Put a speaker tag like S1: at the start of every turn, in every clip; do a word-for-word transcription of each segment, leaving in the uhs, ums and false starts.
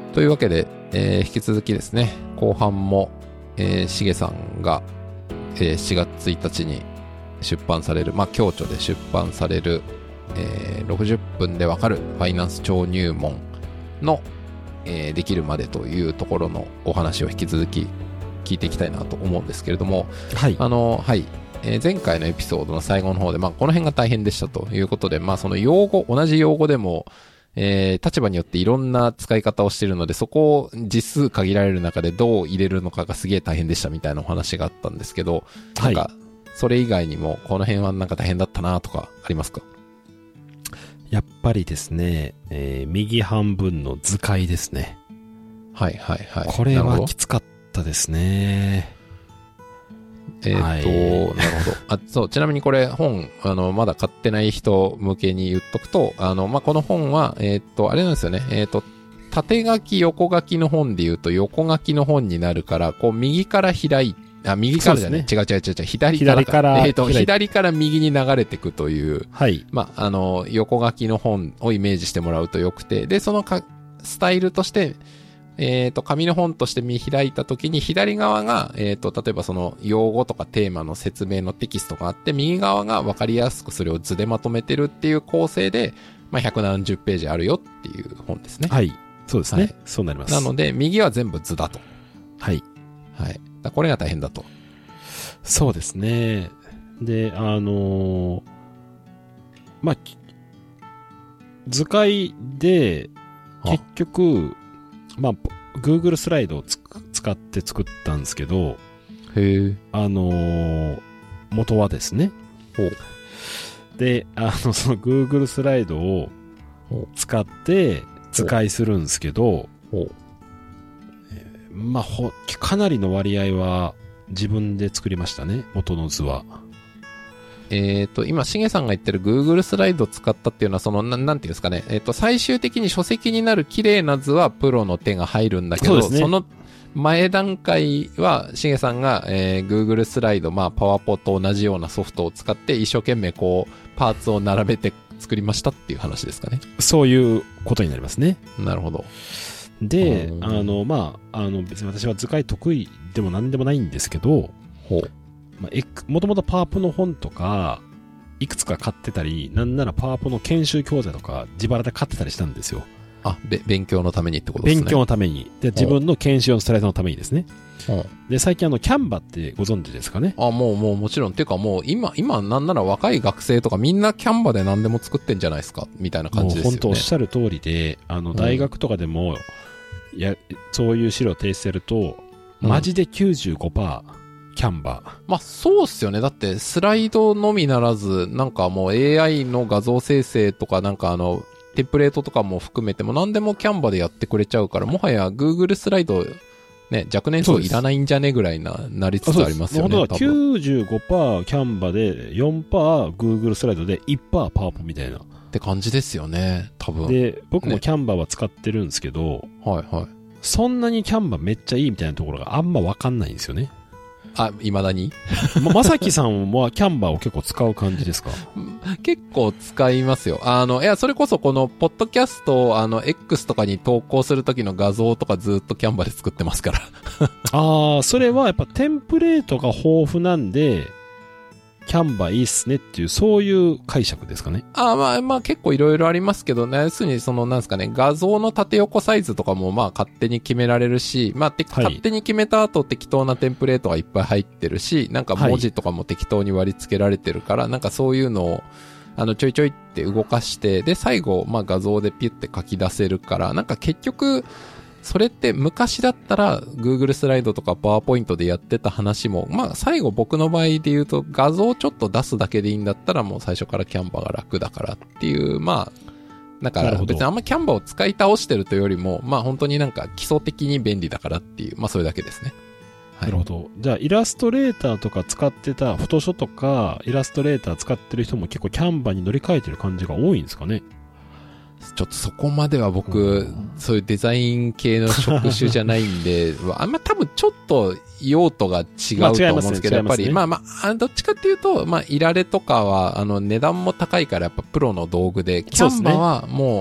S1: というわけで、えー、引き続きですね、後半も、えー、しげさんが、えー、しがつついたちに出版される、まあ、共著で出版される、えー、ろくじゅっぷんでわかるファイナンス超入門の、えー、できるまでというところのお話を引き続き聞いていきたいなと思うんですけれども、
S2: はい。
S1: あの、はい。えー、前回のエピソードの最後の方で、まあ、この辺が大変でしたということで、まあ、その用語、同じ用語でも、えー、立場によっていろんな使い方をしているので、そこを実数限られる中でどう入れるのかがすげえ大変でしたみたいなお話があったんですけど、
S2: はい。
S1: なんか、それ以外にも、この辺はなんか大変だったなとかありますか？
S2: やっぱりですね、えー、右半分の図解ですね。
S1: はいはいはい。
S2: これはきつかったですね。
S1: えっ、ー、と、
S2: はい、
S1: なるほど。あ、そう、ちなみにこれ本、あの、まだ買ってない人向けに言っとくと、あの、まあ、この本は、えっ、ー、と、あれなんですよね。えっ、ー、と、縦書き、横書きの本で言うと、横書きの本になるから、こう、右から開いあ、右からじゃない、ね、違う違う違う違う、左からか。
S2: 左から。
S1: えっ、ー、と、左から右に流れていくという、
S2: はい。
S1: まあ、あの、横書きの本をイメージしてもらうとよくて、で、そのか、スタイルとして、えっ、ー、と、紙の本として見開いたときに、左側が、えっ、ー、と、例えばその、用語とかテーマの説明のテキストがあって、右側が分かりやすくそれを図でまとめてるっていう構成で、まあ、ひゃくななじゅうページあるよっていう本ですね。
S2: はい。そうですね。はい、そうなります。
S1: なので、右は全部図だと。
S2: はい。
S1: はい。これが大変だと。
S2: そうですね。で、あのー、まあ、図解で、結局、まあ、Google スライドをつ使って作ったんですけど、
S1: へえ。
S2: あのー、元はですね。
S1: ほう。
S2: で、あの、その Google スライドを使って図解するんですけど、
S1: ほう。
S2: えー、まあ、ほ、かなりの割合は自分で作りましたね、元の図は。
S1: えっ、ー、と、今、しげさんが言ってる Google スライドを使ったっていうのは、その、な、なんていうんですかね。えっ、ー、と、最終的に書籍になる綺麗な図はプロの手が入るんだけど、 そ,、ね、その前段階は、しげさんが、えー、Google スライド、まあ、パワポと同じようなソフトを使って、一生懸命こう、パーツを並べて作りましたっていう話ですかね。
S2: そういうことになりますね。
S1: なるほど。
S2: で、あの、まあ、あの、別に私は図解得意でも何でもないんですけど、
S1: ほう。
S2: まあ、もともとパワポの本とか、いくつか買ってたり、なんならパワポの研修教材とか自腹で買ってたりしたんですよ。
S1: あ、べ、勉強のためにってことですね。
S2: 勉強のために。で、自分の研修用のスライドのためにですね。
S1: うん、
S2: で、最近あの、キャンバってご存知ですかね？
S1: あ、もう、もうもちろん。っていうかもう、今、今なんなら若い学生とかみんなキャンバで何でも作ってんじゃないですかみたいな感じですよね。
S2: もう本当おっしゃる通りで、あの、大学とかでも、うん、や、そういう資料を提出すると、マジで きゅうじゅうごパーセント、キャンバー。
S1: まあ、そうっすよね。だって、スライドのみならず、なんかもう エーアイ の画像生成とか、なんかあの、テンプレートとかも含めても何でもキャンバでやってくれちゃうから、もはや Google スライド、ね、若年層いらないんじゃねぐらいな、なりつつありますよね。
S2: 本当は きゅうじゅうごパーセント キャンバで、よんパーセント Google スライドで、いちパーセント パワポみたいな。
S1: って感じですよね、多分。
S2: で、僕もキャンバは使ってるんですけど、
S1: ね、はいはい。
S2: そんなにキャンバめっちゃいいみたいなところがあんまわかんないんですよね。
S1: あ、未だに
S2: ま、まさきさんはキャンバーを結構使う感じですか？
S1: 結構使いますよ。あの、いや、それこそこの、ポッドキャストを、あの、X とかに投稿するときの画像とかずっとキャンバで作ってますから。
S2: ああ、それはやっぱテンプレートが豊富なんで、キャンバーいいっすねっていう、そういう解釈ですかね。
S1: ああ、まあまあ結構いろいろありますけどね。要するにそのなんですかね、画像の縦横サイズとかもまあ勝手に決められるし、まあ、はい、勝手に決めた後適当なテンプレートがいっぱい入ってるし、なんか文字とかも適当に割り付けられてるから、はい、なんかそういうのを、あのちょいちょいって動かして、で最後まあ画像でピュって書き出せるから、なんか結局、それって昔だったら Google スライドとか PowerPoint でやってた話も、まあ最後僕の場合で言うと画像をちょっと出すだけでいいんだったらもう最初からキャンバーが楽だからっていう、まあ、だから別にあんまキャンバーを使い倒してるというよりも、まあ本当になんか基礎的に便利だからっていう、まあそれだけですね。
S2: はい、なるほど。じゃあイラストレーターとか使ってた、フォトショーとかイラストレーター使ってる人も結構キャンバーに乗り換えてる感じが多いんですかね？
S1: ちょっとそこまでは僕、そういうデザイン系の職種じゃないんで、あんま多分ちょっと用途が違うと思うんですけど、やっぱり、まあまあ、どっちかっていうと、まあ、いられとかは、あの、値段も高いからやっぱプロの道具で、キャンバはもう、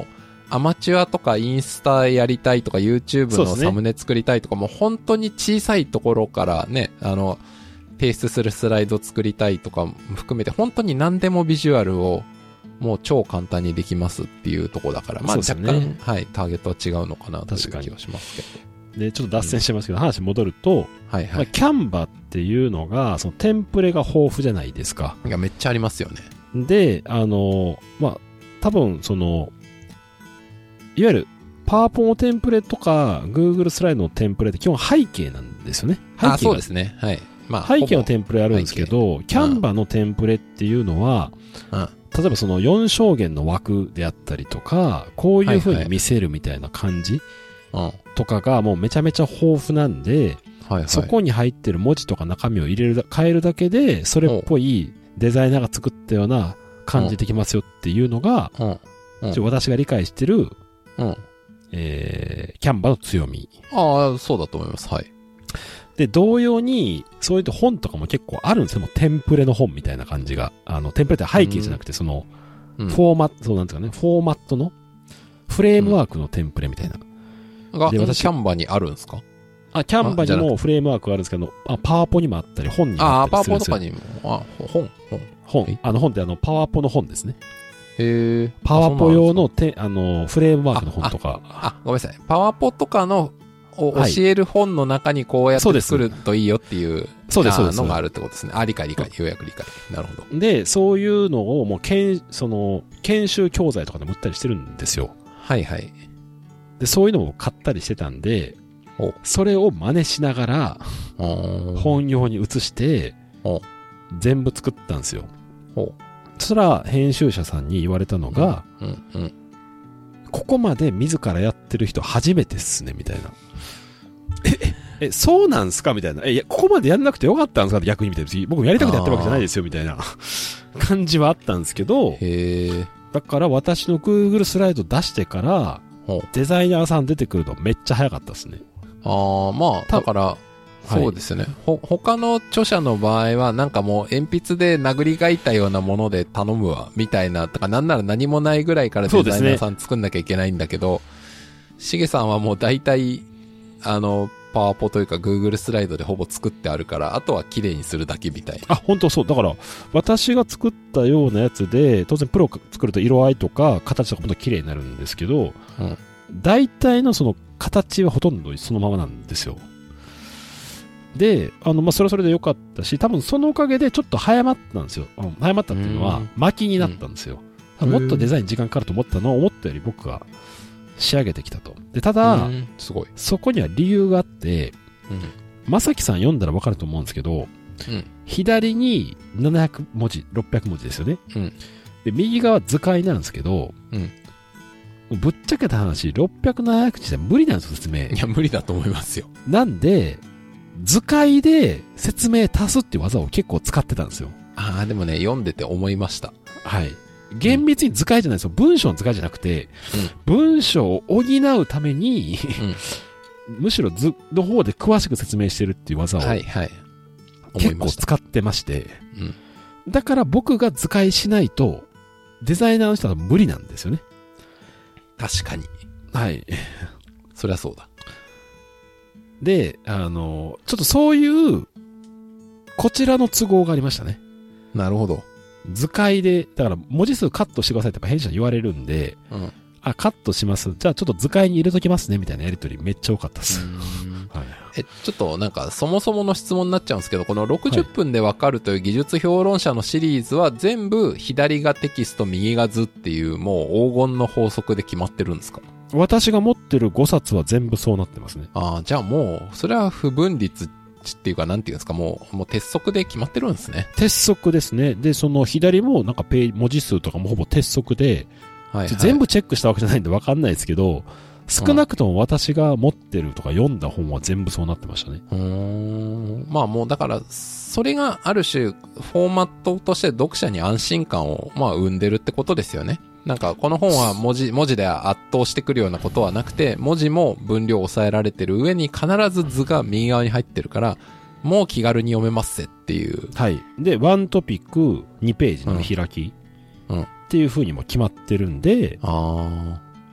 S1: アマチュアとかインスタやりたいとか YouTube の
S2: そうですね
S1: サムネ作りたいとかもう本当に小さいところからね、あの、提出するスライド作りたいとかも含めて本当に何でもビジュアルをもう超簡単にできますっていうところだから、まあ若干、ね、はい、ターゲットは違うのかなという気はしますけど。
S2: で、ちょっと脱線してますけど、うん、話戻ると、
S1: はいはい。
S2: まあ、キャンバっていうのが、そのテンプレが豊富じゃないですか。
S1: いや、めっちゃありますよね。
S2: で、あの、まあ、多分、その、いわゆる、パワポのテンプレとか、Google スライドのテンプレって基本背景なんですよね。背景
S1: あ、そうですね。はい。まあ、
S2: 背景のテンプレあるんですけど、キャンバのテンプレっていうのは、うん、例えばそのよん象限の枠であったりとか、こういう風に見せるみたいな感じとかがもうめちゃめちゃ豊富なんで、はいはい、そこに入ってる文字とか中身を入れる、変えるだけで、それっぽいデザイナーが作ったような感じできますよっていうのが、うんうん、ちょ私が理解してる、うんえー、キャンバの強み。
S1: ああ、そうだと思います。はい。
S2: で、同様に、そういう本とかも結構あるんですよ。もうテンプレの本みたいな感じが。あの、テンプレって背景じゃなくて、その、フォーマット、そうなんですかね、フォーマットの、フレームワークのテンプレみたいな。
S1: うん、が、で、私、キャンバにあるんですか？
S2: あ、キャンバにもフレームワークがあるんですけど、あ、パワポにもあったり、本にもあったりするんですよ。
S1: あ、パワポとかにも、あ、本、本。
S2: 本。あの本ってあの、パワポの本ですね。
S1: へえ。
S2: パワポ用のて、あの、フレームワークの本とか。
S1: あ、あ、ごめんなさい。パワポとかの、を教える本の中にこうやって作るといいよっていうのがあるってことですね。あ、理解理解。ようやく理解。なるほど。
S2: で、そういうのをもう、けん、その、研修教材とかでも売ったりしてるんですよ。
S1: はいはい。
S2: で、そういうのも買ったりしてたんで、それを真似しながら、本用に移して、全部作ったんですよ。そしたら、編集者さんに言われたのが、うんうんうん、ここまで自らやってる人初めてっすね、みたいな。え、え、そうなんすかみたいな。え、いや、ここまでやんなくてよかったんですかって逆にみたいな。僕もやりたくてやってるわけじゃないですよ、みたいな感じはあったんですけど、へだから私の Google スライド出してから、デザイナーさん出てくるのめっちゃ早かったですね。
S1: ああ、まあ、だから、そうですね。ほ、他の著者の場合は、なんかもう鉛筆で殴り書いたようなもので頼むわ、みたいな、とかなんなら何もないぐらいからデザイナーさん作んなきゃいけないんだけど、しげさんはもう大体、あの、パワポというか Google スライドでほぼ作ってあるから、あとは綺麗にするだけみたいな。
S2: あ、本当そう。だから、私が作ったようなやつで、当然プロが作ると色合いとか形とかもっと綺麗になるんですけど、うん、大体のその形はほとんどそのままなんですよ。で、あの、まあ、それはそれで良かったし、多分そのおかげでちょっと早まったんですよ。うん、早まったっていうのは、巻きになったんですよ。うん、もっとデザイン時間かかると思ったのを思ったより僕が仕上げてきたと。で、ただ、
S1: すごい。
S2: そこには理由があって、まさきさん読んだらわかると思うんですけど、うん、左にななひゃくもじ、ろっぴゃくもじですよね。うん、で右側図解なんですけど、うん、ぶっちゃけた話、ろっぴゃく、ななひゃくじゃ無理なんですよ、説明。
S1: いや、無理だと思いますよ。
S2: なんで、図解で説明足すっていう技を結構使ってたんですよ。
S1: ああ、でもね、読んでて思いました。
S2: はい。厳密に図解じゃないですよ。文章の図解じゃなくて、うん、文章を補うために、うん、むしろ図の方で詳しく説明してるっていう技を、はいはい、結構使ってまして、うん、だから僕が図解しないと、デザイナーの人は無理なんですよね。
S1: 確かに。
S2: はい。
S1: そりゃそうだ。
S2: で、あの、ちょっとそういう、こちらの都合がありましたね。
S1: なるほど。
S2: 図解で、だから文字数カットしてくださいって編集者に言われるんで、うん、あ、カットします。じゃあちょっと図解に入れときますね、みたいなやりとりめっちゃ多かったです。
S1: はい、え、ちょっとなんかそもそもの質問になっちゃうんですけど、このろくじゅっぷんでわかるという技術評論者のシリーズは全部左がテキスト、右が図っていうもう黄金の法則で決まってるんですか？
S2: 私が持ってるごさつは全部そうなってますね。
S1: ああ、じゃあもう、それは不分率っていうか、なんていうんですか、もう、もう鉄則で決まってるんですね。
S2: 鉄則ですね。で、その左もなんかページ、文字数とかもほぼ鉄則で、はいはい、全部チェックしたわけじゃないんでわかんないですけど、少なくとも私が持ってるとか読んだ本は全部そうなってましたね。
S1: うーん。まあもうだから、それがある種、フォーマットとして読者に安心感を、まあ生んでるってことですよね。なんかこの本は文字、文字で圧倒してくるようなことはなくて、文字も分量抑えられてる上に必ず図が右側に入ってるから、もう気軽に読めますぜっていう。
S2: はい。で、ワントピックにページの開き、うん、っていう風にも決まってるんで、あ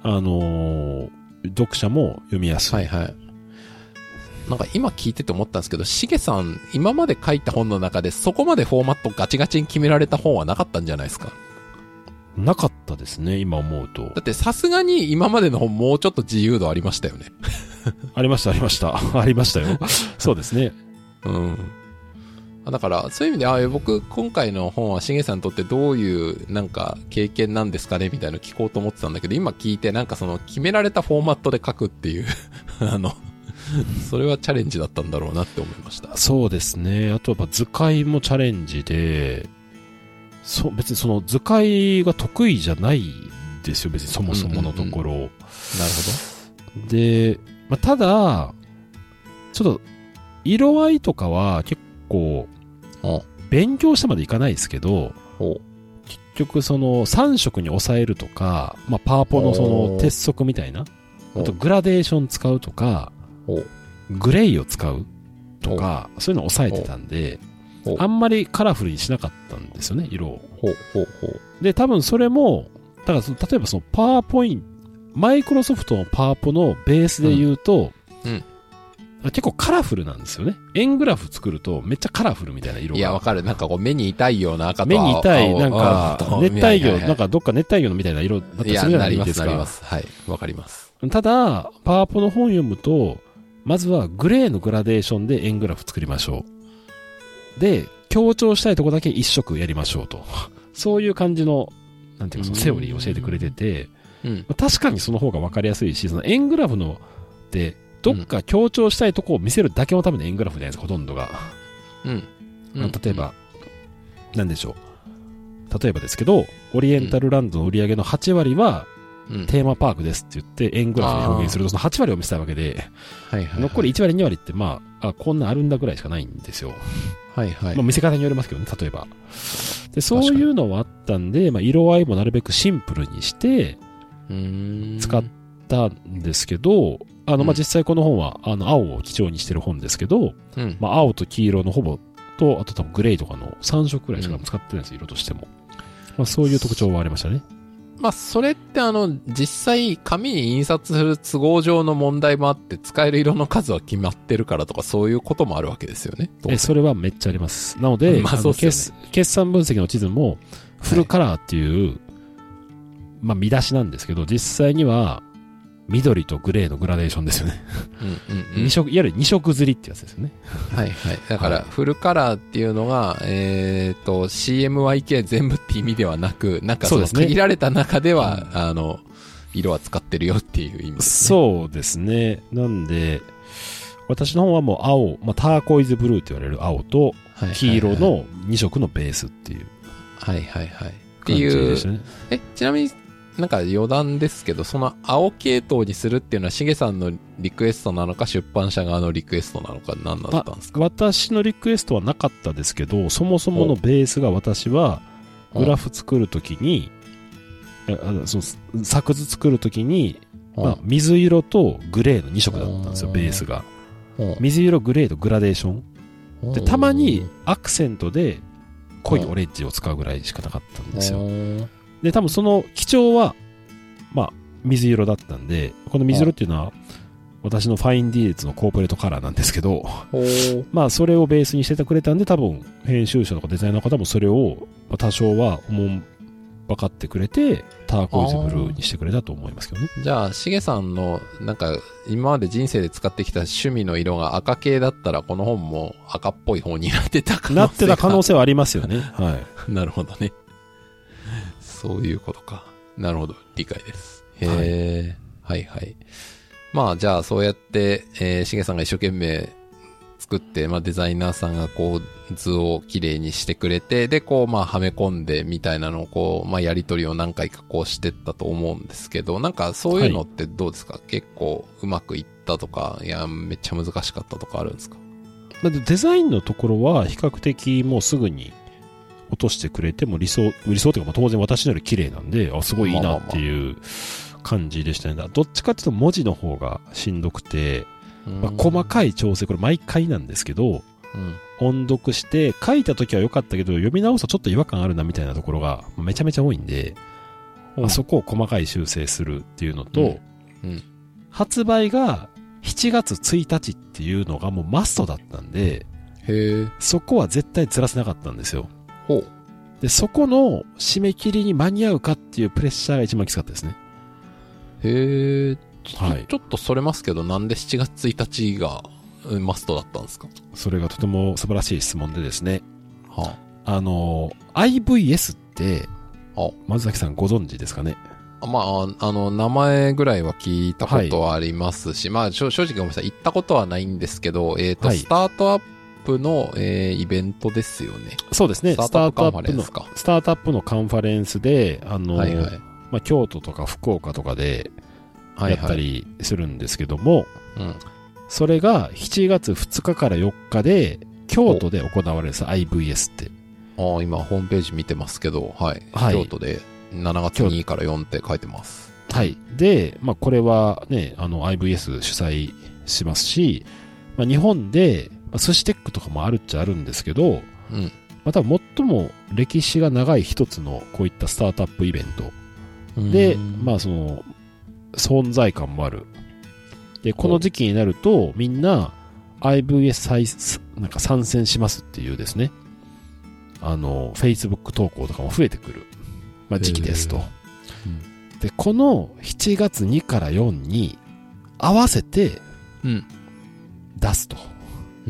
S2: あのー、読者も読みやすい。
S1: はいはい。なんか今聞いてて思ったんですけど、しげさん、今まで書いた本の中でそこまでフォーマットガチガチに決められた本はなかったんじゃないですか？
S2: なかったですね、今思うと。だ
S1: ってさすがに今までの本もうちょっと自由度ありましたよね。
S2: ありました、ありました。ありましたよ。そうですね。
S1: うん。だから、そういう意味で、あ僕、今回の本はしげさんにとってどういう、なんか、経験なんですかねみたいなの聞こうと思ってたんだけど、今聞いて、なんかその、決められたフォーマットで書くっていう、あの、それはチャレンジだったんだろうなって思いました。
S2: そうですね。あとやっぱ図解もチャレンジで、そう、別にその図解が得意じゃないですよ、別にそもそものところ。うんうんうん、なる
S1: ほ
S2: ど。で、まあ、ただ、ちょっと、色合いとかは結構、勉強してまでいかないですけど、結局そのさん色に抑えるとか、まあ、パワポのその鉄則みたいな、あとグラデーション使うとか、グレイを使うとか、そういうのを抑えてたんで、あんまりカラフルにしなかったんですよね、色を。で、多分それも、だからその例えばそのパワーポイント、マイクロソフトのパワポのベースで言うと、うんうん結構カラフルなんですよね。円グラフ作るとめっちゃカラフルみたいな色が。
S1: いや、わかる。なんかこう目に痛いような赤と
S2: 目に痛い、なんか、熱帯魚、なんかどっか熱帯魚のみたいな色だったりするじゃないですか。
S1: いや、なります、なります。はい。わかります。
S2: ただ、パワポの本読むと、まずはグレーのグラデーションで円グラフ作りましょう。で、強調したいとこだけ一色やりましょうと。そういう感じの、なんていうか、そのセオリーを教えてくれてて、うん、確かにその方がわかりやすいし、その円グラフの、で、どっか強調したいとこを見せるだけのための円グラフじゃないですか、ほとんどが。うん。うん、例えば、うん、なんでしょう。例えばですけど、オリエンタルランドの売り上げのはち割は、テーマパークですって言って円グラフで表現すると、そのはち割を見せたいわけで、はいはいはい、残りいち割に割って、まあ、あ、こんなあるんだぐらいしかないんですよ。はいはい。まあ、見せ方によりますけどね、例えば。で、そういうのはあったんで、まあ、色合いもなるべくシンプルにして、使ったんですけど、あの、まあ、実際この本は、あの、青を基調にしてる本ですけど、うん、まあ、青と黄色のほぼと、あと多分グレーとかのさん色くらいしか使ってないです、うん、色としても。まあ、そういう特徴はありましたね。
S1: まあ、それってあの、実際紙に印刷する都合上の問題もあって、使える色の数は決まってるからとか、そういうこともあるわけですよね。
S2: え、それはめっちゃあります。なので、まあ、そうですね。決算分析の地図も、フルカラーっていう、はい、まあ、見出しなんですけど、実際には、緑とグレーのグラデーションですよね。うんうんうん、二色、いわゆる二色刷りってやつですよね。
S1: はいはい。だから、フルカラーっていうのが、えっと、シーエムワイケー 全部って意味ではなく、なんかその限られた中では、ね、あの、色は使ってるよっていう意味ですね。
S2: そうですね。なんで、私の方はもう青、まあ、ターコイズブルーって言われる青と、黄色の二色のベースっていう。
S1: はいはいはい。っていう。え、ちなみに、なんか余談ですけど、その青系統にするっていうのはしげさんのリクエストなのか出版社側のリクエストなのか何だったんですか？
S2: 私のリクエストはなかったですけど、そもそものベースが私はグラフ作るときに、その作図作るときに、まあ、水色とグレーのに色だったんですよ、ベースが。水色、グレーとグラデーション。で、たまにアクセントで濃いオレンジを使うぐらいしかなかったんですよ。で、多分その基調は、まあ、水色だったんで、この水色っていうのは、私のファインディーレツのコーポレートカラーなんですけど、まあ、それをベースにしててくれたんで、多分、編集者とかデザイナーの方もそれを、多少は思う、分かってくれて、ターコイズブルーにしてくれたと思いますけどね。
S1: じゃあ、しげさんの、なんか、今まで人生で使ってきた趣味の色が赤系だったら、この本も赤っぽい方になってた可能性が
S2: なってた可能性はありますよね。はい。
S1: なるほどね。そういうことか。なるほど。理解です。へー。はい、はい、はい。まあ、じゃあ、そうやって、えー、しげさんが一生懸命作って、まあ、デザイナーさんがこう、図をきれいにしてくれて、で、こう、まあ、はめ込んでみたいなのをこう、まあ、やりとりを何回かこうしてったと思うんですけど、なんか、そういうのってどうですか？はい、結構、うまくいったとか、いや、めっちゃ難しかったとかあるんですか？
S2: だってデザインのところは、比較的もうすぐに、落としてくれても理想、理想というか当然私のより綺麗なんで、あ、すごいいいなっていう感じでしたね。どっちかっていうと文字の方がしんどくて、まあ、細かい調整、これ毎回なんですけど、うん、音読して書いた時は良かったけど、読み直すとちょっと違和感あるなみたいなところがめちゃめちゃ多いんで、 まあ、そこを細かい修正するっていうのと、
S1: うんうん、
S2: 発売がしちがつついたちっていうのがもうマストだったんで、
S1: へ
S2: そこは絶対ずらせなかったんですよ。
S1: ほう。
S2: で、そこの締め切りに間に合うかっていうプレッシャーが一番きつかったですね。
S1: へえ、
S2: はい。
S1: ちょっとそれますけど、なんでしちがつついたちがマストだったんですか？
S2: それがとても素晴らしい質問でですね。
S1: は
S2: あ、あの、アイブイエスって、
S1: あ、
S2: 松崎さんご存知ですかね？
S1: あまあ、あの、名前ぐらいは聞いたことはありますし、はい、まあ、正直ごめんなさい、行ったことはないんですけど、えっ、ー、と、はい、スタートアップの、えー、イベントですよね。
S2: そうですね。
S1: スタートアップカンファレンスか。
S2: スタートアップのカンファレンスで、あの、はいはい、まあ、京都とか福岡とかでやったりするんですけども、
S1: はいはい、うん、
S2: それがしちがつふつかからよっかで、京都で行われるんです、アイブイエス って。
S1: ああ、今ホームページ見てますけど、はい。はい、京都でしちがつにからよんって書いてます。
S2: はい。で、まあ、これはね、あの、アイブイエス 主催しますし、まあ、日本で、まあ、寿司テックとかもあるっちゃあるんですけど、
S1: うん。
S2: まあ、多分最も歴史が長い一つのこういったスタートアップイベント。で、まあ、その、存在感もある。で、この時期になると、みんな アイブイエス なんか参戦しますっていうですね、あの、Facebook 投稿とかも増えてくる、まあ、時期ですと。で、このしちがつにからよんに合わせて出すと。
S1: うん、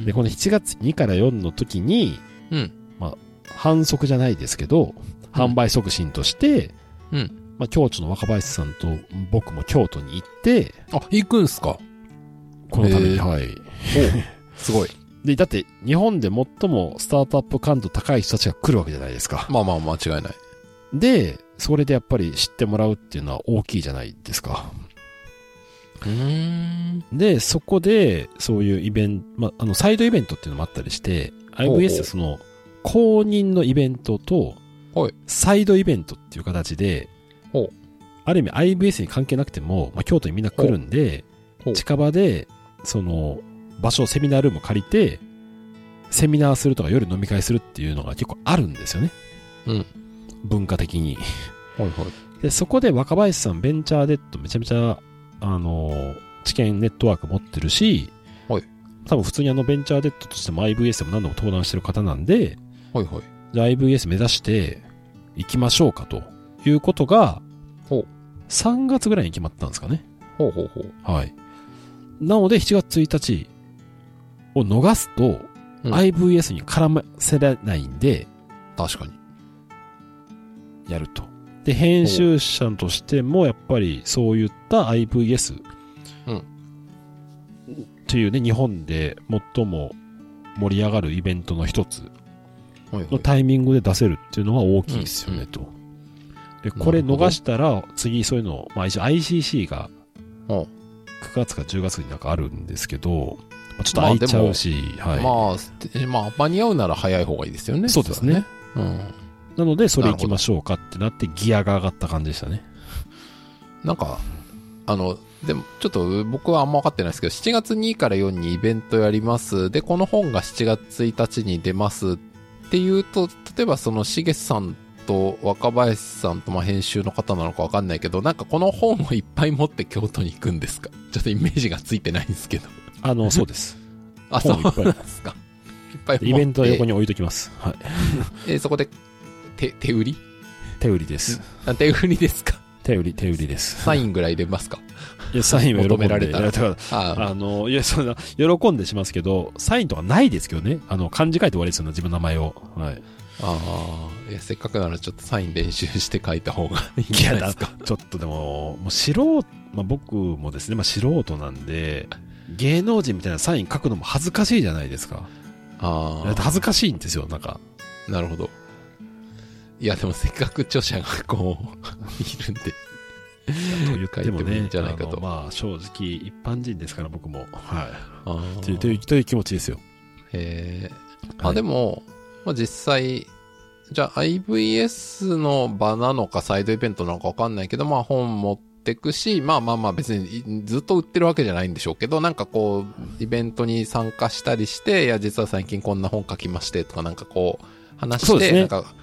S2: で、このしちがつにからよんの時に、
S1: うん、
S2: まあ、反則じゃないですけど、販売促進として、
S1: うん、
S2: まあ、京都の若林さんと僕も京都に行って、
S1: あ、行くんすか？
S2: このために、はい。
S1: すごい。
S2: で、だって日本で最もスタートアップ感度高い人たちが来るわけじゃないですか。
S1: まあまあ間違いない。
S2: で、それでやっぱり知ってもらうっていうのは大きいじゃないですか。
S1: うーん。
S2: で、そこで、そういうイベント、まあ、あの、サイドイベントっていうのもあったりして、アイブイエス ってその、公認のイベントと、サイドイベントっていう形で、ある意味 アイブイエス に関係なくても、まあ、京都にみんな来るんで、近場で、その、場所、セミナールーム借りて、セミナーするとか夜飲み会するっていうのが結構あるんですよね。
S1: うん。
S2: 文化的に。
S1: はいはい。
S2: で、そこで若林さんベンチャーデッドめちゃめちゃ、あの、知見ネットワーク持ってるし、
S1: はい。
S2: 多分普通にあのベンチャーデッドとしても アイブイエス でも何度も登壇してる方なんで、
S1: はいはい。
S2: じゃあ アイブイエス 目指して行きましょうかということが、
S1: ほう。
S2: さんがつぐらいに決まったんですかね。
S1: ほうほうほう。
S2: はい。なのでしちがつついたちを逃すと、うん、アイブイエス に絡ませられないんで、
S1: 確かに。
S2: やると。で、編集者としてもやっぱりそういった アイブイエス、
S1: うん、
S2: というね、日本で最も盛り上がるイベントの一つのタイミングで出せるっていうのは大きいですよね、と。で、これ逃したら次そういうの、まあ一応 アイシーシー がくがつかじゅうがつになんかあるんですけど、ちょっと空いちゃうし、
S1: まあ、はい。まあ、まあ、間に合うなら早い方がいいですよね。
S2: そうですね。
S1: うん。
S2: なので、それ行きましょうかってなってギアが上がった感じでしたね。
S1: なんか、あの、でも、ちょっと僕はあんま分かってないですけど、しちがつにからよんにイベントやります。で、この本がしちがつついたちに出ますっていうと、例えばその、しげさんと若林さんと、まあ、編集の方なのか分かんないけど、なんかこの本をいっぱい持って京都に行くんですか？ちょっとイメージがついてないんですけど。
S2: あの、そうです。
S1: あ、そうなんですか。いっぱい持って。
S2: イベントは横に置いときます。はい。
S1: えー、そこで、手、手売り
S2: 手売りです。
S1: あ、手売りですか？
S2: 手売り、手売りです。
S1: サインぐらい出ますか？
S2: いや、サインは喜んで
S1: 求められたら。
S2: あ, あの、いや、そんな、喜んでしますけど、サインとかないですけどね。あの、漢字書いて終わりですよね、自分の名前を。はい。
S1: ああ、いや、せっかくならちょっとサイン練習して書いた方がいいんじゃないですか。
S2: ちょっとでも、もう素人、まあ僕もですね、まあ素人なんで、芸能人みたいなサイン書くのも恥ずかしいじゃないですか。
S1: ああ。
S2: 恥ずかしいんですよ、なんか。
S1: なるほど。いや、でもせっかく著者がこう、いるんで。
S2: と言ってもね、
S1: いいんじゃないかと。
S2: まあ正直一般人ですから僕も。はい。
S1: あ
S2: という、という、という気持ちですよ。
S1: へえ。あ、でも、まあ実際、じゃあ アイブイエス の場なのかサイドイベントなのかわかんないけど、まあ本持ってくし、まあまあまあ別にずっと売ってるわけじゃないんでしょうけど、なんかこう、イベントに参加したりして、いや実は最近こんな本書きましてとかなんかこう、話して、ね、なんか、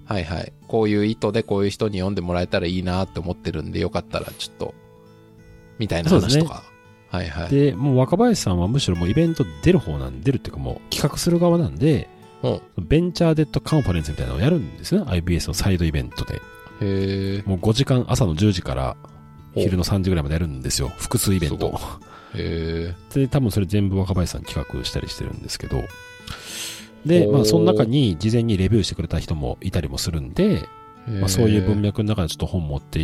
S1: はいはい。こういう意図でこういう人に読んでもらえたらいいなって思ってるんで、よかったらちょっと、みたいな話とか。はいはい。
S2: で、もう若林さんはむしろもうイベント出る方なん出るっていうかもう企画する側なんで、
S1: うん、
S2: ベンチャーデッドカンファレンスみたいなのをやるんですね。アイビーエス のサイドイベントで。
S1: へ
S2: もうごじかん、朝のじゅうじから昼のさんじぐらいまでやるんですよ。複数イベント。
S1: へ
S2: で、多分それ全部若林さん企画したりしてるんですけど。で、まあその中に事前にレビューしてくれた人もいたりもするんで、まあそういう文脈の中でちょっと本持っていって、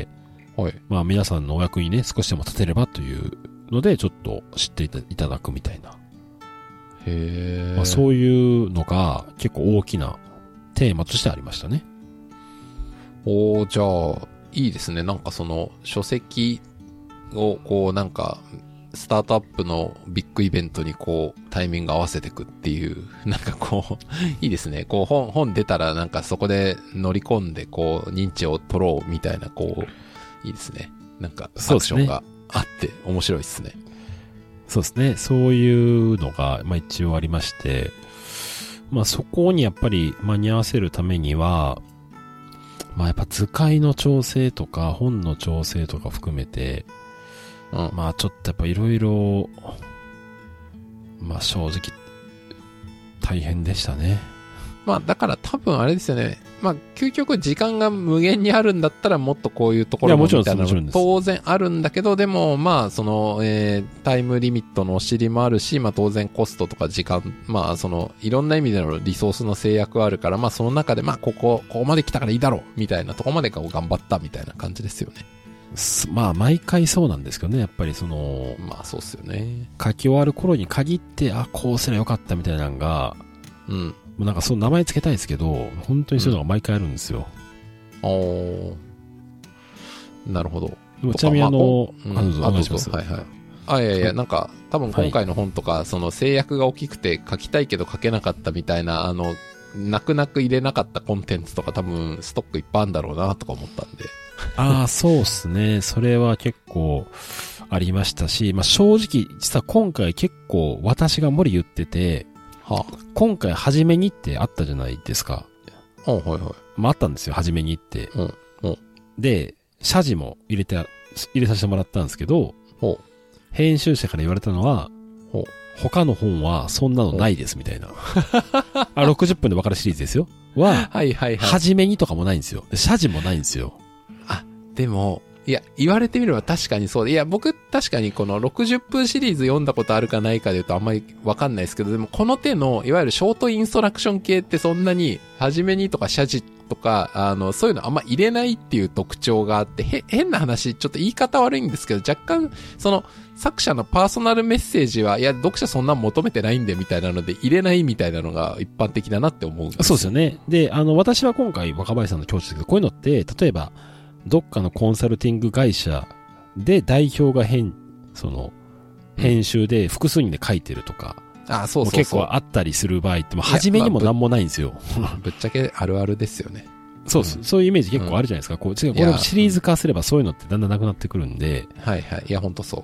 S1: はい、
S2: まあ皆さんのお役にね、少しでも立てればというので、ちょっと知っていただくみたいな。
S1: へー。
S2: まあそういうのが結構大きなテーマとしてありましたね。
S1: おー、じゃあ、いいですね。なんかその書籍をこうなんか、スタートアップのビッグイベントにこうタイミング合わせていくっていう、なんかこう、いいですね。こう本、本出たらなんかそこで乗り込んでこう認知を取ろうみたいなこう、いいですね。なんかアクションがあって面白いですね。
S2: そうですね。そういうのが、まあ一応ありまして、まあそこにやっぱり間に合わせるためには、まあやっぱ図解の調整とか本の調整とか含めて、うん、まあちょっとやっぱいろいろ、まあ正直、大変でしたね。
S1: まあだから多分あれですよね。まあ究極時間が無限にあるんだったらもっとこういうところもみたいなの当然あるんだけど、でもまあその、えー、タイムリミットのお尻もあるし、まあ当然コストとか時間、まあそのいろんな意味でのリソースの制約はあるから、まあその中でまあここ、ここまで来たからいいだろうみたいなとこまで頑張ったみたいな感じですよね。
S2: まあ毎回そうなんですけどね、やっぱりその、
S1: まあそうっすよね。
S2: 書き終わる頃に限って、あ、こうすればよかったみたいなのが、
S1: うん。
S2: なんかそう名前つけたいですけど、本当にそういうのが毎回あるんですよ。
S1: うん、おー。なるほど。
S2: でもちなみにあの、
S1: まあ、あ、どうぞ、
S2: お願いします。
S1: はいはい。あ、いやいや、なんか、多分今回の本とか、はい、その制約が大きくて書きたいけど書けなかったみたいな、あの、泣く泣く入れなかったコンテンツとか多分ストックいっぱいあるんだろうなとか思ったんで。
S2: ああ、そうっすね。それは結構ありましたし、まあ正直、実は今回結構私が無理言ってて、はあ、今回初めにってあったじゃないですか。
S1: あ、はいはい。
S2: まああったんですよ、初めにって。
S1: うんうん、
S2: で、謝辞も入れて、入れさせてもらったんですけど、編集者から言われたのは、他の本はそんなのないですみたいな。あ、ろくじゅっぷんで分かるシリーズですよ。は、
S1: はいはいはい。
S2: 初めにとかもないんですよ。謝辞もないんですよ。
S1: あ、でも、いや、言われてみれば確かにそうで、いや、僕確かにこのろくじゅっぷんシリーズ読んだことあるかないかで言うとあんまりわかんないですけど、でもこの手の、いわゆるショートインストラクション系ってそんなに、初めにとか謝辞とか、あの、そういうのあんま入れないっていう特徴があって、へ、変な話、ちょっと言い方悪いんですけど、若干、その、作者のパーソナルメッセージは、いや、読者そんなん求めてないんで、みたいなので、入れないみたいなのが一般的だなって思うんです。
S2: そうですよね。で、あの、私は今回若林さんの教師ですけど、こういうのって、例えば、どっかのコンサルティング会社で代表が編、その、編集で複数人で書いてるとか、
S1: うん、ああ、そうそうそう。
S2: 結構あったりする場合って、もう初めにもなんもないんですよ。
S1: まあ、ぶ, ぶっちゃけあるあるですよね。
S2: そうです、うん。そういうイメージ結構あるじゃないですか。うん、こう、違う、これシリーズ化すればそういうのってだんだんなくなってくるんで。
S1: はいはい。いや、ほんとそう。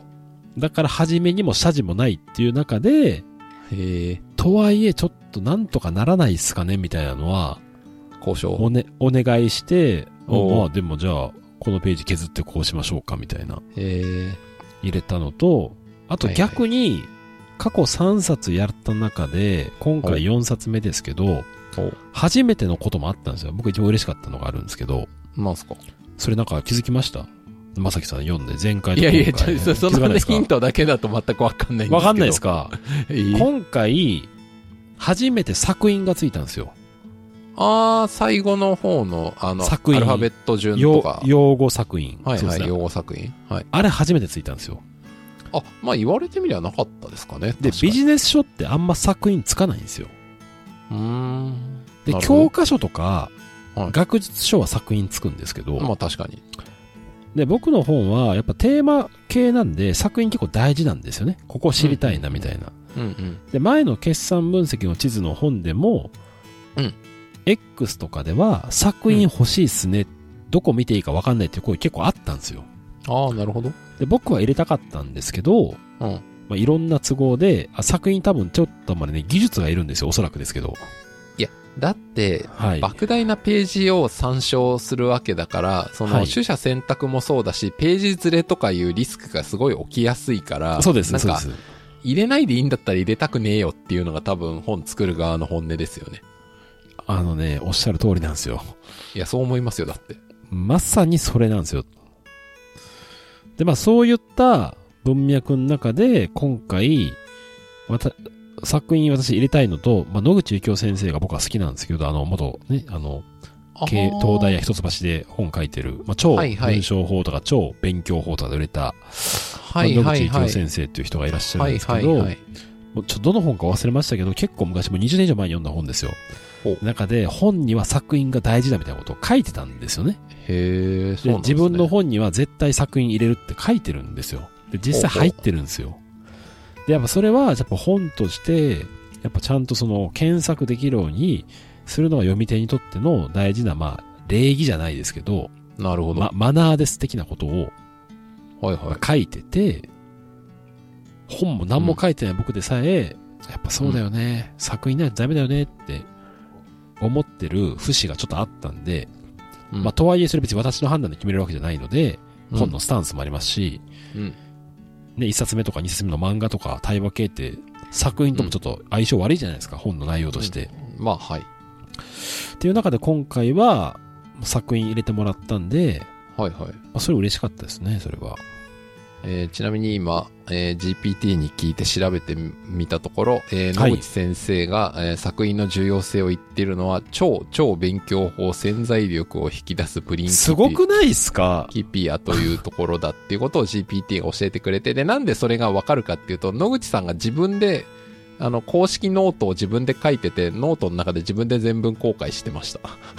S2: だから初めにも謝辞もないっていう中で、
S1: へえ。
S2: とはいえちょっとなんとかならないっすかねみたいなのは、
S1: 交渉
S2: おね、お願いして、まあでもじゃあ、このページ削ってこうしましょうかみたいな。
S1: へえ。
S2: 入れたのと、あと逆に、過去さんさつやった中で、今回よんさつめですけど、初めてのこともあったんですよ。僕一番嬉しかったのがあるんですけど。
S1: なんすか？
S2: それなんか気づきました？まさきさん読んで前回と今回。
S1: いやいや、ちょそのヒントだけだと全くわかんないんですけど。
S2: わかんないですか？今回、初めて作品がついたんですよ。
S1: ああ、最後の方の、あの、作品アルファベット順とか。
S2: 用語作品。
S1: はいはい、用語作品。はい。
S2: あれ初めてついたんですよ。
S1: あ、まあ言われてみりゃなかったですかね。
S2: で、ビジネス書ってあんま作品つかないんですよ。
S1: うーん。
S2: で、教科書とか、
S1: はい、
S2: 学術書は作品つくんですけど。
S1: まあ確かに。
S2: で、僕の本はやっぱテーマ系なんで作品結構大事なんですよね。ここ知りたいなみたいな。
S1: うんうん。
S2: で、前の決算分析の地図の本でも、
S1: うん。
S2: X とかでは作品欲しいっすね、うん、どこ見ていいか分かんないっていう声結構あったんですよ。
S1: ああ、なるほど。
S2: で、僕は入れたかったんですけど、
S1: うん。
S2: まあ、いろんな都合で、あ作品多分ちょっとまでね、技術がいるんですよ、おそらくですけど。
S1: いや、だって、
S2: はい、
S1: 莫大なページを参照するわけだから、その、取捨選択もそうだし、ページずれとかいうリスクがすごい起きやすいから、
S2: そうです、
S1: なんか、
S2: そうです。
S1: 入れないでいいんだったら入れたくねえよっていうのが多分本作る側の本音ですよね。
S2: あのね、おっしゃる通りなんですよ。
S1: いや、そう思いますよ、だって。
S2: まさにそれなんですよ。で、まあそういった文脈の中で、今回、また、作品私入れたいのと、まあ、野口幸雄先生が僕は好きなんですけど、あの、元ね、あの、東大や一橋で本書いてる、まあ、超文章法とか超勉強法とかで売れた、はいはいはい、野口幸雄先生っていう人がいらっしゃるんですけど、はいはいはい、もうちょっとどの本か忘れましたけど、結構昔もにじゅうねん以上前に読んだ本ですよ。中で本には作品が大事だみたいなことを書いてたんですよね。
S1: へー、そうなんですね。
S2: で、自分の本には絶対作品入れるって書いてるんですよ。で、実際入ってるんですよ。で、やっぱそれは、やっぱ本として、やっぱちゃんとその検索できるようにするのが読み手にとっての大事な、まあ、礼儀じゃないですけど、
S1: なるほど。
S2: ま、マナーです的なことを、
S1: はいはい。
S2: 書いてて、本も何も書いてない僕でさえ、うん、やっぱそうだよね、うん、作品ないとダメだよねって思ってる節がちょっとあったんで、うん、まあ、とはいえそれ別に私の判断で決めるわけじゃないので、うん、本のスタンスもありますし、うんね、一冊目とか二冊目の漫画とか対話系って作品ともちょっと相性悪いじゃないですか、うん、本の内容として、
S1: うん、まあはい
S2: っていう中で今回は作品入れてもらったんで、
S1: はいはい、ま
S2: あ、それ嬉しかったですね。それは、
S1: えー、ちなみに今、えー、ジーピーティー に聞いて調べてみたところ、えー、野口先生が、はい、えー、作品の重要性を言っているのは超超勉強法潜在力を引き出すプリン
S2: すごくないですか
S1: キピアというところだっていうことを ジーピーティー が教えてくれて、で、なんでそれがわかるかっていうと、野口さんが自分であの公式ノートを自分で書いてて、ノートの中で自分で全文公開してました。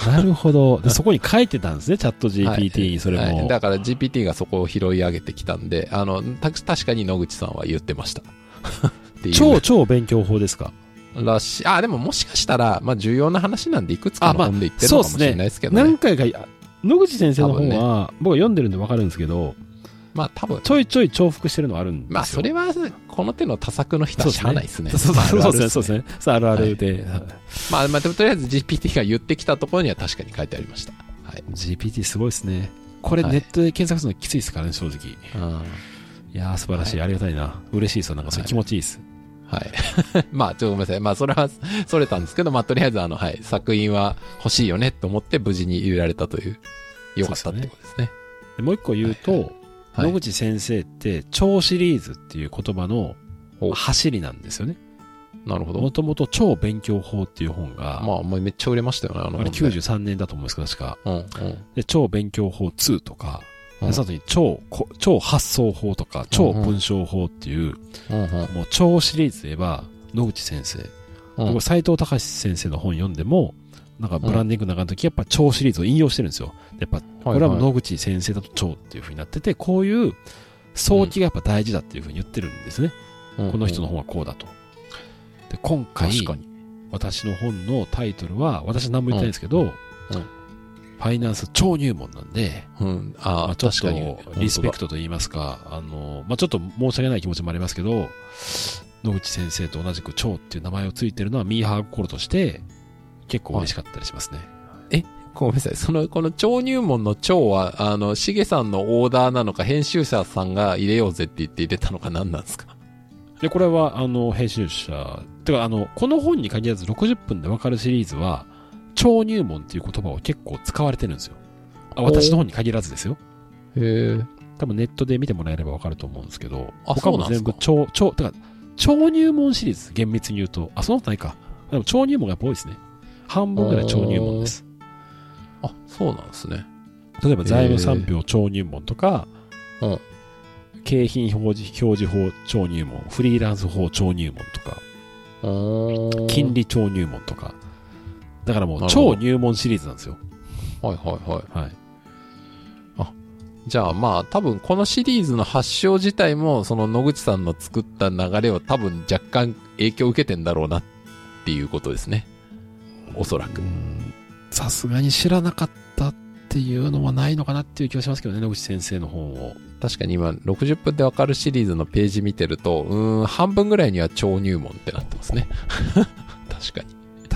S2: なるほど。でそこに書いてたんですね、チャット ジーピーティー にそれも、
S1: はいはい。だから ジーピーティー がそこを拾い上げてきたんで、あの、た確かに野口さんは言ってました。っていう
S2: 超超勉強法ですか。
S1: らしい。あ、でももしかしたら、まあ重要な話なんでいくつかの本で言ってるのかもしれないですけどね。
S2: まあ、何回か、野口先生の本は、ね、僕は読んでるんでわかるんですけど、まあ多分ちょいちょい重複してるのはあるんですよ。
S1: まあそれはこの手の多作の人は知らないですね。
S2: そうそうそうそうですね。そうですね。そうあるあるで、はい、
S1: まあまあとりあえず ジーピーティー が言ってきたところには確かに書いてありました。はい。
S2: ジーピーティー すごいですね。これネットで検索するのきついですからね、正直。はい、いやー素晴らしい、はい、ありがたいな。嬉しいですよ。なんかそれ気持ちいいです。
S1: はい。はい、まあちょっとごめんなさい。まあそれはそれたんですけど、まあとりあえずあのはい作品は欲しいよねと思って無事に入れられたという良かったってことですね。
S2: でもう一個言うと。はいはいはい、野口先生って超シリーズっていう言葉の走りなんですよね。
S1: なるほど。
S2: もともと超勉強法っていう本が、
S1: まあ、めっちゃ売れましたよね。あの
S2: あれきゅうじゅうさんねんだと思うんですけど確か、うんうん、で超勉強法ツーとか、うん、その後に超超発想法とか超文章法っていう、うんうん、もう超シリーズで言えば野口先生、うん、僕斉藤隆先生の本読んでもなんかブランディングの中の時やっぱ超シリーズを引用してるんですよ。やっぱこれはもう野口先生だと超っていう風になってて、こういう早期がやっぱ大事だっていう風に言ってるんですね。うん、この人の本はこうだと。で今回私の本のタイトルは私は何も言ってないんですけど、うんうん、ファイナンス超入門なんで、うん、あまあ、ちょっとリスペクトと言いますか、あのまあ、ちょっと申し訳ない気持ちもありますけど、野口先生と同じく超っていう名前をついてるのはミーハー心として結構嬉しかったりしますね。
S1: え、ごめんなさい。その、この超入門の超は、あの、しげさんのオーダーなのか、編集者さんが入れようぜって言って入れたのか何なんですか？
S2: で、これは、あの、編集者、てか、あの、この本に限らずろくじゅっぷんでわかるシリーズは、超入門っていう言葉を結構使われてるんですよ。あ、私の本に限らずですよ。
S1: へえ。
S2: 多分ネットで見てもらえればわかると思うんですけど、
S1: あ、
S2: 他も全部超、超、てか、超入門シリーズ、厳密に言うと、あ、その他ないか。でも超入門がやっぱ多いですね。半分ぐらい超入門です。
S1: あ、そうなんですね。
S2: 例えば財務産業超入門とか、
S1: うん、
S2: 景品表示表示法超入門、フリーランス法超入門とか、金利超入門とか、だからもう超入門シリーズなんですよ。
S1: はいはいはい。
S2: はい。
S1: あ、じゃあまあ多分このシリーズの発祥自体もその野口さんの作った流れを多分若干影響を受けてんだろうなっていうことですね。おそらく。
S2: さすがに知らなかったっていうのはないのかなっていう気がしますけどね、野口先生の本を。
S1: 確かに今ろくじゅっぷんでわかるシリーズのページ見てると、うーん、半分ぐらいには超入門ってなってますね。確かに。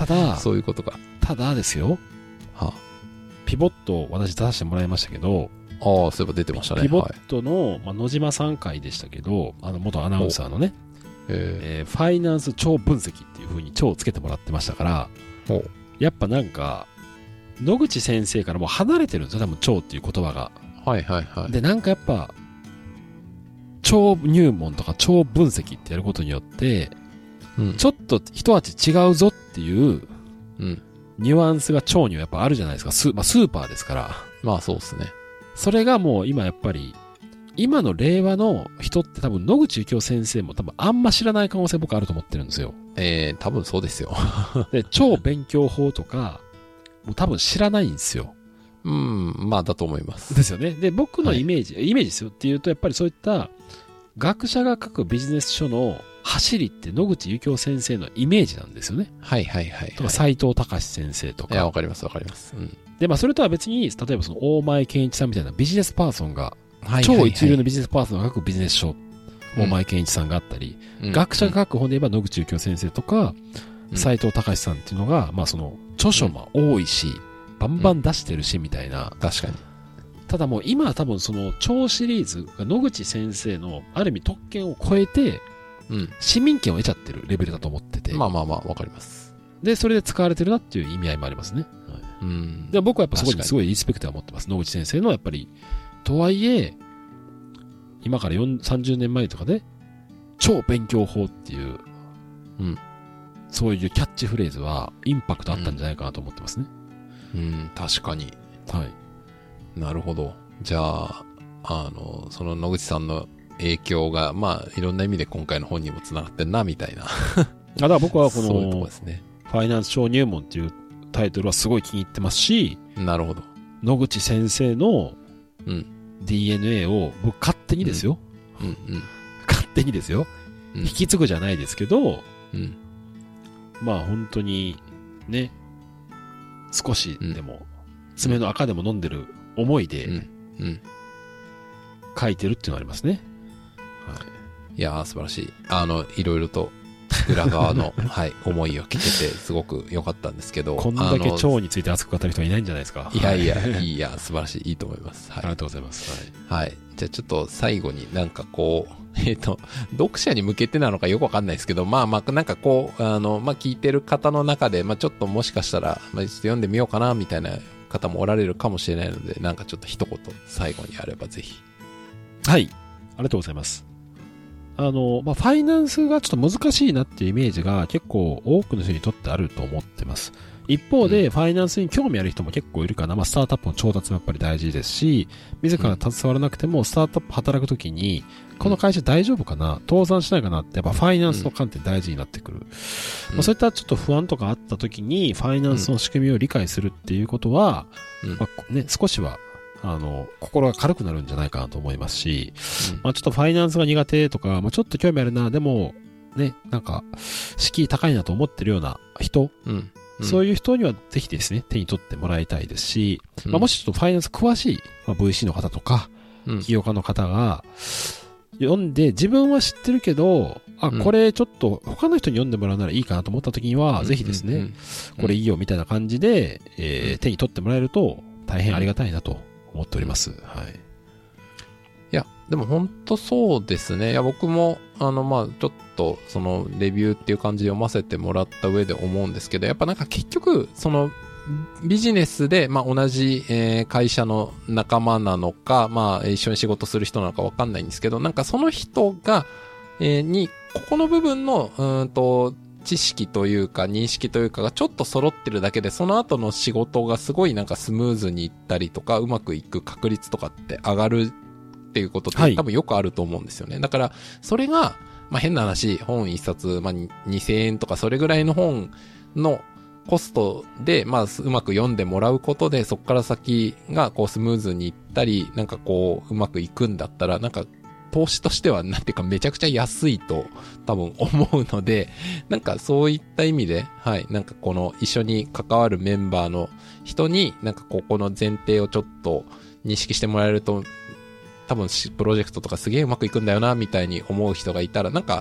S2: ただ、
S1: そういうことか。
S2: ただですよ。
S1: はあ、
S2: ピボット私出させてもらいましたけど、
S1: ああ、そういえば出てましたね。
S2: ピボットの、まあ、野島さん回でしたけど、あの、元アナウンサーのね、えー、ファイナンス超分析っていう風に超をつけてもらってましたから、やっぱなんか、野口先生からもう離れてるんですよ、多分超っていう言葉が。
S1: はいはいはい。
S2: で、なんかやっぱ、超入門とか超分析ってやることによって、うん、ちょっと一味違うぞっていう、うん、ニュアンスが超にはやっぱあるじゃないですか。ス,、まあ、スーパーですから。
S1: まあそうですね。
S2: それがもう今やっぱり、今の令和の人って多分野口幸雄先生も多分あんま知らない可能性僕あると思ってるんですよ。
S1: ええー、多分そうですよ。
S2: で、超勉強法とか、もう多分知らないんですよ。
S1: うん、まあだと思います。
S2: ですよね。で、僕のイメージ、はい、イメージですよっていうと、やっぱりそういった学者が書くビジネス書の走りって野口幸雄先生のイメージなんですよね。
S1: はいはいはい、はい。
S2: とか斎藤隆先生とか。
S1: いや、わかりますわかります。うん。
S2: で、まあそれとは別に、例えばその大前健一さんみたいなビジネスパーソンが、超一流のビジネスパーソンが書くビジネス書、大前健一さんがあったり、うん、学者が書く本で言えば野口幸雄先生とか、斎、うん、藤隆さんっていうのが、まあその著書も多いし、バンバン出してるし、みたいな。
S1: 確かに。
S2: ただもう今は多分その超シリーズが野口先生のある意味特権を超えて、うん、市民権を得ちゃってるレベルだと思ってて。
S1: まあまあまあ、わかります。
S2: で、それで使われてるなっていう意味合いもありますね。はい、うん。で、僕はやっぱそこにすごいリスペクトは持ってます。野口先生のやっぱり、とはいえ、今からさんじゅうねんまえとかで、超勉強法っていう、うん。そういうキャッチフレーズはインパクトあったんじゃないかなと思ってますね。
S1: うん、うん、確かに。
S2: はい。
S1: なるほど。じゃあ、あの、その野口さんの影響が、まあ、いろんな意味で今回の本にもつながってんな、みたいな。
S2: あ、だから僕はこの、
S1: そういうとこですね。
S2: ファイナンス超入門っていうタイトルはすごい気に入ってますし、
S1: なるほど。
S2: 野口先生の、うん。ディーエヌエー を僕勝手にですよ。うん。うんうん、勝手にですよ、うん。引き継ぐじゃないですけど、うん。まあ本当に、ね、少しでも、爪の赤でも飲んでる思いで、うん。うん。書いてるっていうのがありますね。
S1: はい。いやー素晴らしい。あの、いろいろと、裏側の、はい、思いを聞けて、すごく良かったんですけど。
S2: こんだけ腸について熱く語る人はいないんじゃないですか。
S1: いやいや、いや、素晴らしい、いいと思います。
S2: はい。ありがとうございます。
S1: はい。はい。じゃあちょっと最後になんかこう、えっと、読者に向けてなのかよくわかんないですけど、まあまあ、なんかこう、あの、まあ聞いてる方の中で、まあちょっともしかしたら、まあちょっと読んでみようかな、みたいな方もおられるかもしれないので、なんかちょっと一言最後にあればぜひ。
S2: はい。ありがとうございます。あの、まあ、ファイナンスがちょっと難しいなっていうイメージが結構多くの人にとってあると思ってます。一方で、ファイナンスに興味ある人も結構いるから、まあ、スタートアップの調達もやっぱり大事ですし、自ら携わらなくても、スタートアップ働くときに、この会社大丈夫かな、倒産しないかなって、やっぱファイナンスの観点大事になってくる。まあ、そういったちょっと不安とかあったときに、ファイナンスの仕組みを理解するっていうことは、まあ、ね、少しは、あの、心が軽くなるんじゃないかなと思いますし、うん、まあちょっとファイナンスが苦手とか、まあちょっと興味あるな、でも、ね、なんか、敷居高いなと思ってるような人、うんうん、そういう人にはぜひですね、手に取ってもらいたいですし、うん、まあもしちょっとファイナンス詳しい、まあ、ブイシー の方とか、うん、起業家の方が、読んで自分は知ってるけど、あ、これちょっと他の人に読んでもらうならいいかなと思った時には、うん、ぜひですね、うん、これいいよみたいな感じで、えー、手に取ってもらえると大変ありがたいなと思っております。はい。い
S1: や、でも本当そうですね。いや、僕も、あの、まあちょっと、その、レビューっていう感じで読ませてもらった上で思うんですけど、やっぱなんか結局、その、ビジネスで、まあ同じ、えー、会社の仲間なのか、まあ一緒に仕事する人なのかわかんないんですけど、なんかその人が、えー、に、ここの部分の、うーんと、知識というか認識というかがちょっと揃ってるだけで、その後の仕事がすごいなんかスムーズにいったりとか、うまくいく確率とかって上がるっていうことって多分よくあると思うんですよね。はい、だから、それが、まあ変な話、本一冊、まあにせんえんとかそれぐらいの本のコストで、まあうまく読んでもらうことで、そこから先がこうスムーズにいったり、なんかこううまくいくんだったら、なんか投資としてはなんていうかめちゃくちゃ安いと多分思うので、なんかそういった意味で、はい、なんかこの一緒に関わるメンバーの人になんかここの前提をちょっと認識してもらえると、多分プロジェクトとかすげえうまくいくんだよなみたいに思う人がいたら、なんか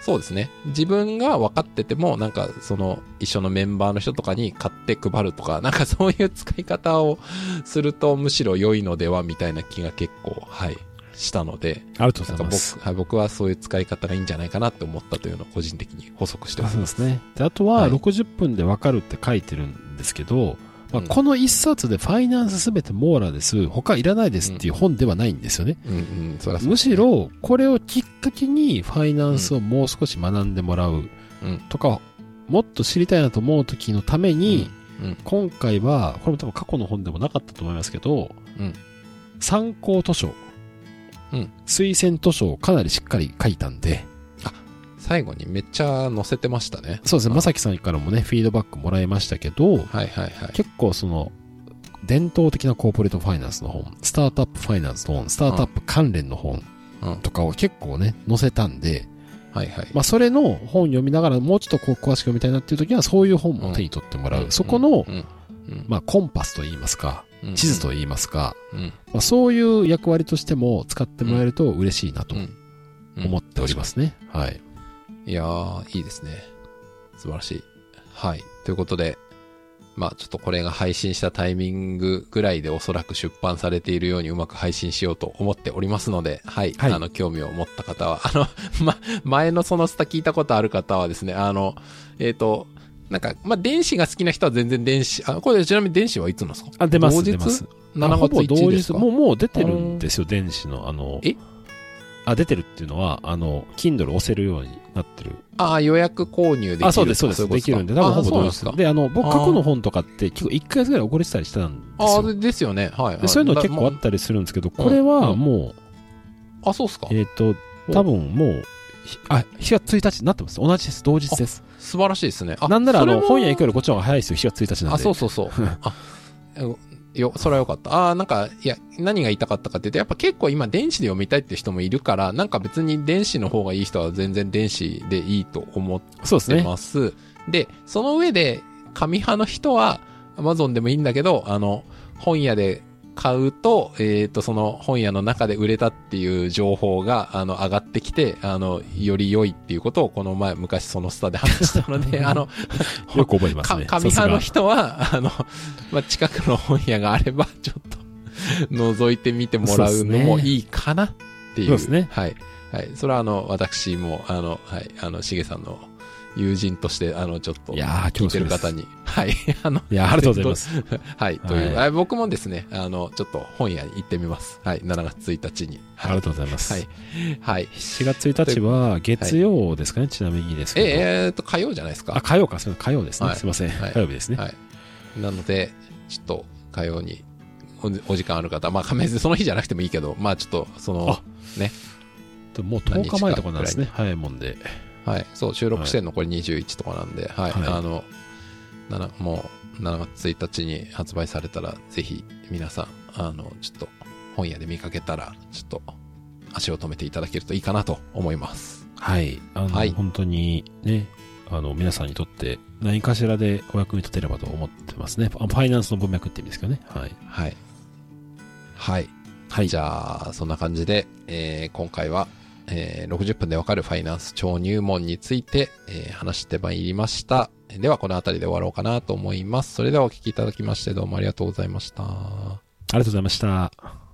S1: そうですね。自分が分かってても、なんかその一緒のメンバーの人とかに買って配るとか、なんかそういう使い方をするとむしろ良いのではみたいな気が結構、はい、したので。
S2: ありがとうございます。
S1: 僕、はい、僕はそういう使い方がいいんじゃないかなって思ったというのを個人的に補足しております。
S2: そうですね。で、あとはろくじゅっぷんで分かるって書いてるんですけど、まあ、この一冊でファイナンスすべて網羅です、他いらないですっていう本ではないんですよね。
S1: うんうん、そりゃそうですね。
S2: むしろ、これをきっかけにファイナンスをもう少し学んでもらうとか、もっと知りたいなと思う時のために、うんうん、今回は、これも多分過去の本でもなかったと思いますけど、うん、参考図書、うん、推薦図書をかなりしっかり書いたんで、
S1: 最後にめっちゃ載せてましたね。
S2: そうですね。まさきさんからもね、フィードバックもらいましたけど、はいはいはい。結構その、伝統的なコーポレートファイナンスの本、スタートアップファイナンスの本、スタートアップ関連の本とかを結構ね、載せたんで、はいはい。まあそれの本読みながらもうちょっとこう詳しく読みたいなっていう時はそういう本も手に取ってもらう。うん、そこの、うんうん、まあコンパスと言いますか、地図と言いますか、うんまあ、そういう役割としても使ってもらえると嬉しいなと思っておりますね。はい。
S1: いやー、いいですね。素晴らしい。はい。ということで、まあちょっとこれが配信したタイミングぐらいでおそらく出版されているようにうまく配信しようと思っておりますので、はい。はい、あの、興味を持った方は、あの、ま、前のそのスタ聞いたことある方はですね、あの、えっと、なんか、まあ、電子が好きな人は全然電子、あ、これちなみに電子はいつなんですか？
S2: あ、出ます、
S1: 同日
S2: 出ます。
S1: しちがつついたちですか？
S2: もう、もう出てるんですよ、電子の、あの、えあ、出てるっていうのは、あの、Kindle 押せるようになってる。
S1: ああ、予約購入できる。
S2: あ、そうです、そうです。できるんで、多分ほぼ同日で、あの、僕過去の本とかって結構いっかげつぐらい遅れてたりしたんですよ。
S1: ああ、ですよね。はい、はい。
S2: そういうの結構あったりするんですけど、これはもう、
S1: あ、そうっすか。
S2: えっと、多分もう、あ、しがつついたちになってます。同じです。同日です。
S1: 素晴らしいですね。
S2: あ、なんならあの、本屋行くよりこっちの方が早いですよ。しがつついたちなんで。
S1: あ、そうそうそう。あよ、それはよかった。ああ、なんか、いや、何が言いたかったかっていうと、やっぱ結構今電子で読みたいっていう人もいるから、なんか別に電子の方がいい人は全然電子でいいと思ってます。そうですね。で、その上で、紙派の人は、Amazon でもいいんだけど、あの、本屋で買うと、えっと、その本屋の中で売れたっていう情報が、あの、上がってきて、あの、より良いっていうことを、この前、昔そのスタで話したので、あの、
S2: よく覚えますね。
S1: 紙派の人は、あの、まあ、近くの本屋があれば、ちょっと、覗いてみてもらうのもいいかなっていう。
S2: そうですね。
S1: はい。はい。それは、あの、私も、あの、はい、あの、しげさんの、友人として、あの、ちょっと、聞いてる方に、はい、あの、
S2: いや、ありがとうございます。
S1: はい、という、はい、僕もですね、あの、ちょっと本屋に行ってみます。はい、しちがつついたちに。
S2: はい、ありがとうございます。
S1: はい。はい。
S2: しがつついたちは、月曜ですかね、はい、ちなみにですけど。
S1: え、えーと、火曜じゃないですか。
S2: あ、火曜か、そ火曜ですね。はい、すいません、はい。火曜日ですね。はい。
S1: なので、ちょっと、火曜にお、お時間ある方、まあ、別にその日じゃなくてもいいけど、まあ、ちょっと、その、ね。
S2: もうとおかまえとかなんですね。早いもんで。
S1: はい。そう、収録してんのこれにじゅういちとかなんで、はい。はい、あの、もう、しちがつついたちに発売されたら、ぜひ、皆さん、あの、ちょっと、本屋で見かけたら、ちょっと、足を止めていただけるといいかなと思います。
S2: はい。あの、はい、本当に、ね、あの、皆さんにとって、何かしらでお役に立てればと思ってますね。ファイナンスの文脈って意味ですけどね。はい。
S1: はい。はい。はい。じゃあ、そんな感じで、えー、今回は、えー、ろくじゅっぷんでわかるファイナンス超入門について、えー、話してまいりました。ではこの辺りで終わろうかなと思います。それではお聞きいただきましてどうもありがとうございました。あ
S2: りがとうございました。